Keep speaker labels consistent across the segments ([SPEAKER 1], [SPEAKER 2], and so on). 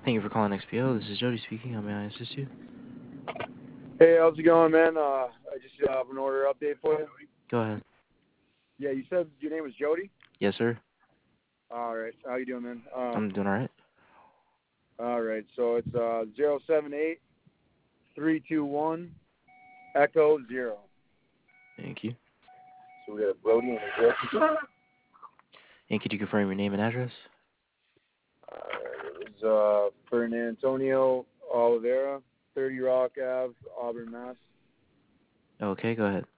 [SPEAKER 1] Thank you for calling XPO. This is Jody speaking. How may I assist you?
[SPEAKER 2] Hey, how's it going, man? I just have an order update for you.
[SPEAKER 1] Go ahead.
[SPEAKER 2] Yeah, you said your name was Jody?
[SPEAKER 1] Yes, sir.
[SPEAKER 2] All right. How you doing, man?
[SPEAKER 1] I'm doing all right.
[SPEAKER 2] All right. So it's 078-321 Echo 0.
[SPEAKER 1] Thank you.
[SPEAKER 2] So we got Brody and Jesse.
[SPEAKER 1] And could you confirm your name and address?
[SPEAKER 2] It's Fernantonio Oliveira, 30 Rock Ave, Auburn, Mass.
[SPEAKER 1] Okay, go ahead.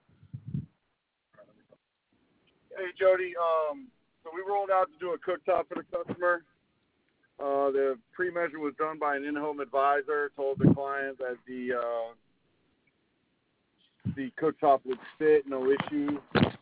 [SPEAKER 2] Hey, Jody. So we rolled out to do a cooktop for the customer. The pre-measure was done by an in-home advisor. Told the client that the cooktop would fit, no issue.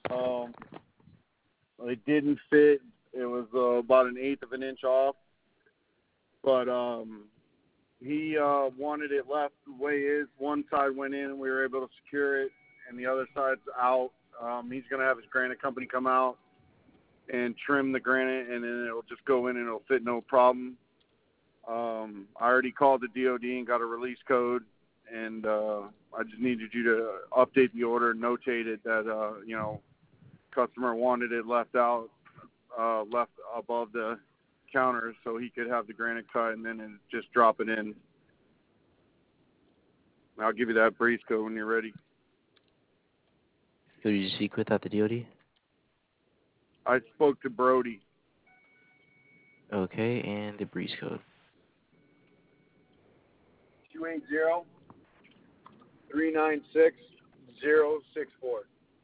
[SPEAKER 2] It didn't fit. It was about an eighth of an inch off. But he wanted it left the way it is. One side went in, and we were able to secure it, and the other side's out. He's going to have his granite company come out and trim the granite, and then it'll just go in and it'll fit no problem. I already called the DOD and got a release code, and I just needed you to update the order and notate it that, customer wanted it left out, left above the counter so he could have the granite cut and then just drop it in. I'll give you that breeze code when you're ready.
[SPEAKER 1] Who did you speak with at the DOD?
[SPEAKER 2] I spoke to Brody.
[SPEAKER 1] Okay, and the breeze code.
[SPEAKER 2] 280-396-064.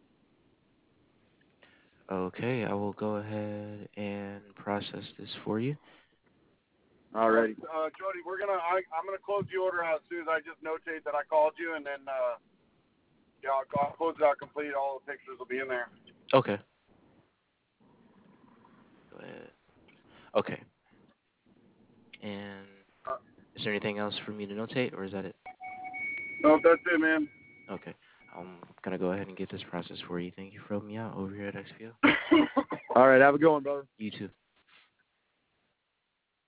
[SPEAKER 1] Okay, I will go ahead and process this for you.
[SPEAKER 2] All righty. Jody, I'm gonna close the order out as soon as I just notate that I called you, and then I'll close it out complete. All the pictures will be in there.
[SPEAKER 1] Okay. Go ahead. Okay. And is there anything else for me to notate, or is that it?
[SPEAKER 2] No, that's it, man.
[SPEAKER 1] Okay. I'm going to go ahead and get this process for you. Thank you for helping me out over here at XPO.
[SPEAKER 2] All right, have a good one, brother.
[SPEAKER 1] You too.